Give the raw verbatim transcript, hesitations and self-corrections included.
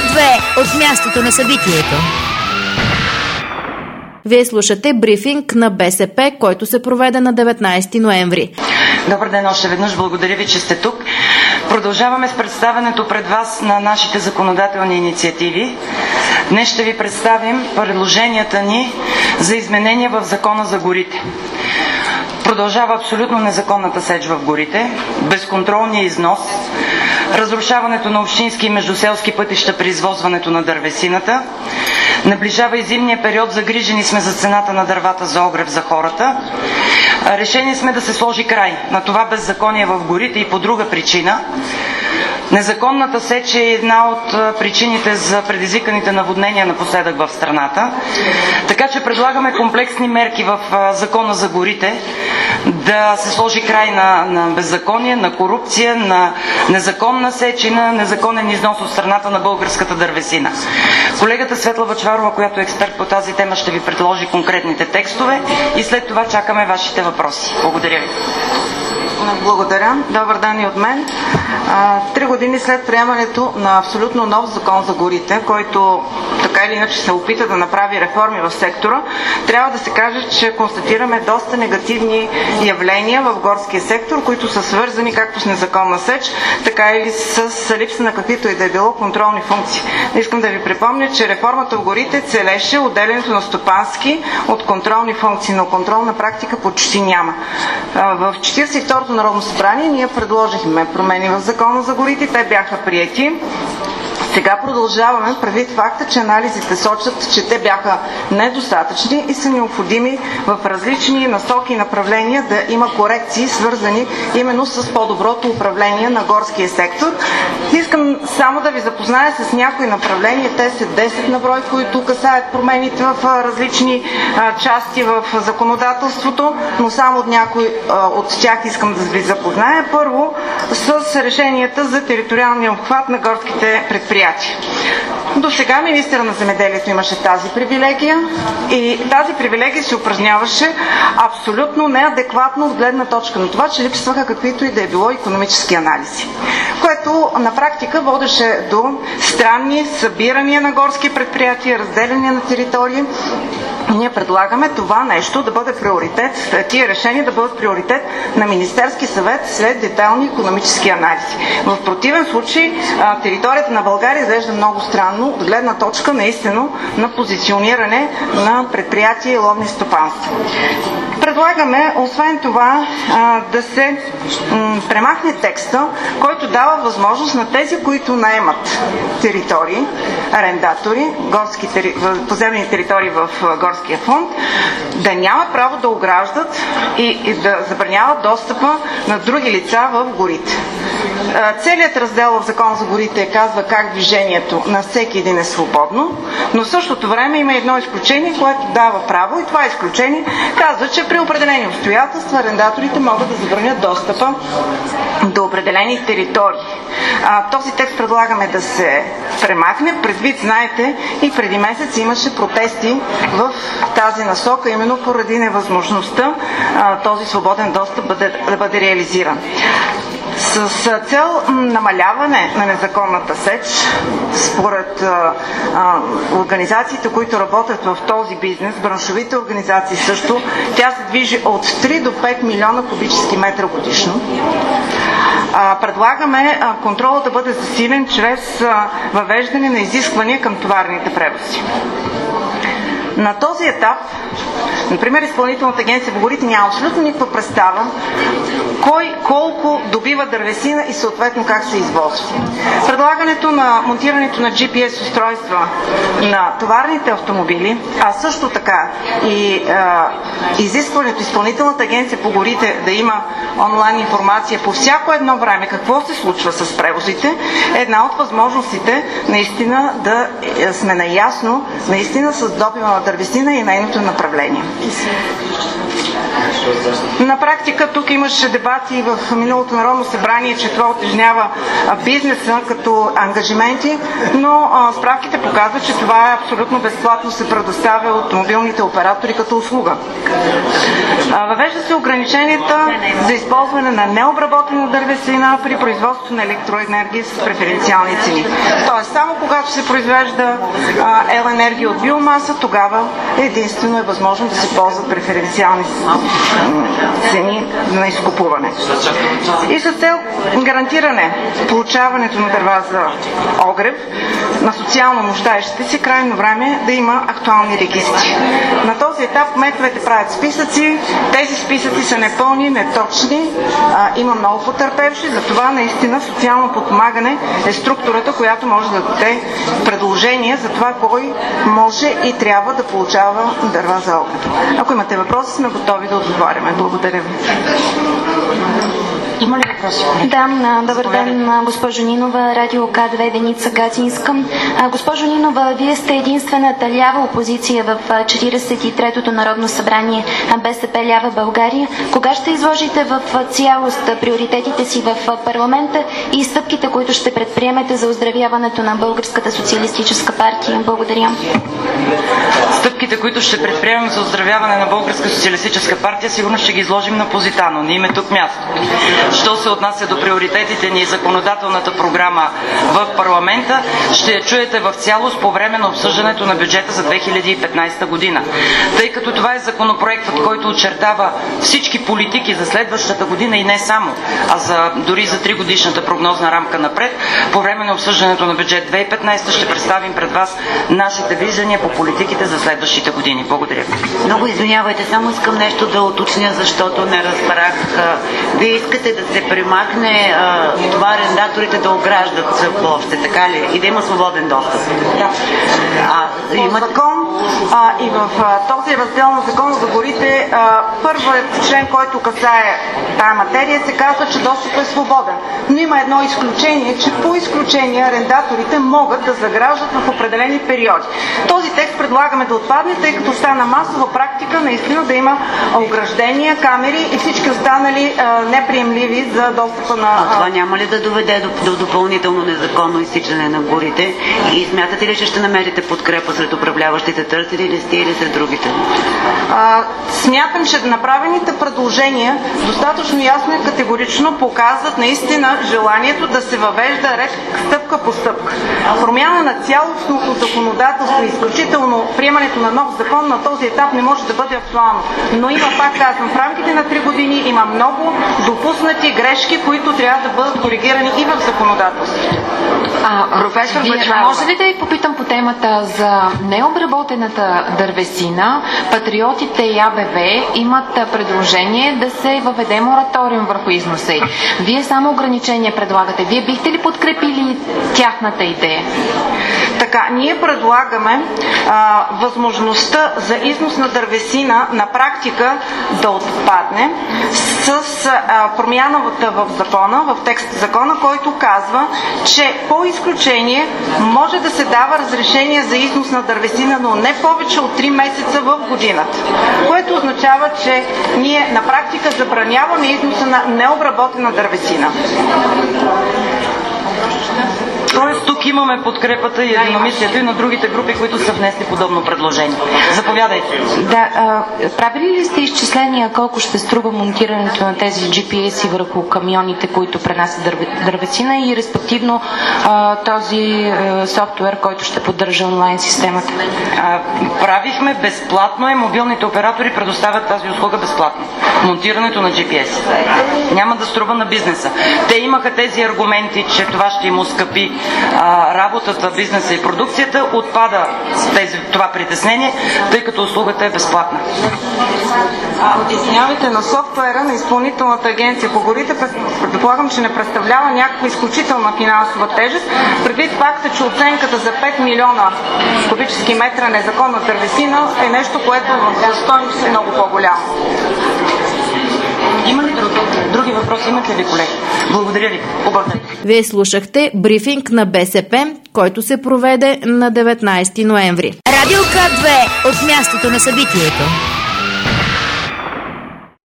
две от мястото на събитието. Вие слушате брифинг на БСП, който се проведе на деветнайсети ноември. Добър ден още веднъж, благодаря ви, че сте тук. Продължаваме с представянето пред вас на нашите законодателни инициативи. Днес ще ви представим предложенията ни за изменения в Закона за горите. Продължава абсолютно незаконната сеч в горите, безконтролния износ, разрушаването на общински и междуселски пътища при извозването на дървесината. Наближава и зимния период, загрижени сме за цената на дървата за огрев за хората. Решени сме да се сложи край на това беззаконие в горите и по друга причина. Незаконната сеч е една от причините за предизвиканите наводнения напоследък в страната. Така че предлагаме комплексни мерки в Закона за горите да се сложи край на, на беззаконие, на корупция, на незаконна сеч и на незаконен износ от страната на българската дървесина. Колегата Светла Бъчварова, която е експерт по тази тема, ще ви предложи конкретните текстове и след това чакаме вашите въпроси. Благодаря ви. Благодаря. Добър ден и от мен. Три години след приемането на абсолютно нов закон за горите, който така или иначе се опита да направи реформи в сектора, трябва да се каже, че констатираме доста негативни явления в горския сектор, които са свързани както с незаконна сеч, така и с липса на каквито и да е било контролни функции. Искам да ви припомня, че реформата в горите целеше отделянето на стопански от контролни функции, но контролна практика почти няма. В четиридесет и второто Народно събрание ние предложихме промени в Закона за горите, те бяха приети. Сега продължаваме предвид факта, че анализите сочат, че те бяха недостатъчни и са необходими в различни насоки и направления да има корекции, свързани именно с по-доброто управление на горския сектор. Искам само да ви запозная с някои направления. Те са десет на брой, които касаят промените в различни а, части в законодателството, но само от някои а, от тях искам да ви запозная. Първо с решенията за териториалния обхват на горските предприятия. До сега министъра на земеделието имаше тази привилегия и тази привилегия се упражняваше абсолютно неадекватно от гледна точка на това, че липсваха каквито и да е било икономически анализи, което на практика водеше до странни събирания на горски предприятия, разделяния на територии. Ние предлагаме това нещо да бъде приоритет, тия решения да бъдат приоритет на Министерски съвет след детайлни икономически анализи. В противен случай територията на България изглежда много странно от гледна точка наистина на позициониране на предприятия и ловни стопанства. Предлагаме, освен това, да се премахне текста, който дава възможност на тези, които наемат територии, арендатори, горски, поземни територии в горския фонд, да няма право да ограждат и, и да забраняват достъпа на други лица в горите. Целият раздел в Закон за горите казва как движението на всеки един е свободно, но в същото време има едно изключение, което дава право, и това изключение казва, че при определени обстоятелства арендаторите могат да забранят достъпа до определени територии. А, този текст предлагаме да се премахне. Предвид, знаете, и преди месец имаше протести в тази насока, именно поради невъзможността а, този свободен достъп бъде, да бъде реализиран. С цел намаляване на незаконната сеч, според а, а, организациите, които работят в този бизнес, браншовите организации също, тя се движи от три до пет милиона кубически метра годишно. А, предлагаме а, контролът да бъде засилен чрез а, въвеждане на изисквания към товарните превози. На този етап, например, Изпълнителната агенция по горите няма абсолютно никаква представа кой колко добива дървесина и съответно как се извозва. Предлагането на монтирането на джи пи ес устройства на товарните автомобили, а също така и а, изискването Изпълнителната агенция по горите да има онлайн информация по всяко едно време какво се случва с превозите, е една от възможностите наистина да сме наясно наистина с добива на дървесина и нейното направление. На практика тук имаше дебати в миналото Народно събрание, че това утежнява бизнеса, като като ангажименти, но а, справките показват, че това е абсолютно безплатно се предоставя от мобилните оператори като услуга. А, въвежда се ограниченията за използване на необработена дървесина при производството на електроенергия с преференциални цени. Тоест, само когато се произвежда а, ел-енергия от биомаса, тогава единствено е възможно да се ползват преференциални цени на изкупуване. И с цел гарантиране получаването на дърва за огрев на социално нуждаещите се, крайно време да има актуални регистри. На този етап кметовете правят списъци, тези списъци са непълни, неточни, а, има много потърпевши, затова наистина социално подпомагане е структурата, която може да даде предложение за това кой може и трябва да получава дърва за огрев. Ако имате въпроси, сме готови да отговаряме. Благодаря ви. Има ли въпроси? Да, добър ден, госпожо Нинова, радио К две, Деница Гатинска. Госпожо Нинова, вие сте единствената лява опозиция в четиридесет и третото Народно събрание БСП лява България. Кога ще изложите в цялост приоритетите си в парламента и стъпките, които ще предприемете за оздравяването на Българската социалистическа партия? Благодаря. Стъпките, които ще предприемем за оздравяване на Българска социалистическа партия, сигурно ще ги изложим на Позитано. Не им е тук място. Що се отнася до приоритетите ни и законодателната програма в парламента, ще я чуете в цялост по време на обсъждането на бюджета за две хиляди и петнадесета година. Тъй като това е законопроектът, който очертава всички политики за следващата година и не само, а за, дори за тригодишната прогнозна рамка напред, по време на обсъждането на бюджет две хиляди и петнадесета ще представим пред вас нашите виждания по политиките за следващите години. Благодаря. Много извинявайте, само искам нещо да уточня, защото не разбрах. Вие искате да се премахне а, това арендаторите да ограждат площите, така ли? И да има свободен достъп. Да. А, има закон а, и в а, този раздел на Закона за горите а, първият член, който касае тая материя, се казва, че достъпът е свободен. Но има едно изключение, че по изключение арендаторите могат да заграждат в определени периоди. Този текст предлагаме да отпадне, тъй като стана масова практика наистина да има ограждения, камери и всички останали а, неприемливи за достъпа на... А това няма ли да доведе до, до допълнително незаконно изсичане на горите? И смятате ли, че ще намерите подкрепа сред управляващите? Търсили ли сте или сред другите? А, смятам, че направените предложения достатъчно ясно и категорично показват наистина желанието да се въвежда ред стъпка по стъпка. Промяна на цялостното законодателство, изключително приемането на нов закон на този етап не може да бъде актуално. Но има, пак казвам, в рамките на три години има много допуснати грешки, които трябва да бъдат коригирани и в законодателството. А, професор Бъчварова, може ли да ви попитам по темата за необработената дървесина? Патриотите и А Б В имат предложение да се въведе мораториум върху износа. Вие само ограничения предлагате. Вие бихте ли подкрепили тяхната идея? Така, ние предлагаме а, възможността за износ на дървесина на практика да отпадне с а, промяната в закона, в текст закона, който казва, че по изключение може да се дава разрешение за износ на дървесина, но не повече от три месеца в годината. Което означава, че ние на практика забраняваме износа на необработена дървесина. Тоест тук имаме подкрепата и единомислието и на другите групи, които са внесли подобно предложение. Заповядайте. Да, а, правили ли сте изчисления колко ще струва монтирането на тези Джи Пи Ес-и върху камионите, които пренасят дървесина и респективно а, този а, софтуер, който ще поддържа онлайн системата? А, правихме безплатно е, мобилните оператори предоставят тази услуга безплатно. Монтирането на Джи Пи Ес. Няма да струва на бизнеса. Те имаха тези аргументи, че това ще им ускъпи а, работата, бизнеса и продукцията. Отпада тези, това притеснение, тъй като услугата е безплатна. Извинявайте, на софтуера на Изпълнителната агенция по горите предполагам, че не представлява някаква изключителна финансова тежест, предвид факта, че оценката за пет милиона кубически метра незаконна дървесина е нещо, което в стойност е много по-голямо. Има ли други, други въпроси? Имате ли, колеги? Благодаря ви. Обърнете. Вие слушахте брифинг на Б С П, който се проведе на деветнадесети ноември. Радио К две от мястото на събитието.